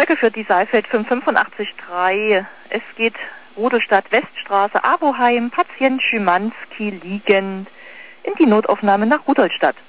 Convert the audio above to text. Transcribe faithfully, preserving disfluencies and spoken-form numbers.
Strecke für die Saalfeld fünf fünfundachtzig drei. Es geht Rudolstadt Weststraße, Aboheim, Patient Schimanski liegend in die Notaufnahme nach Rudolstadt.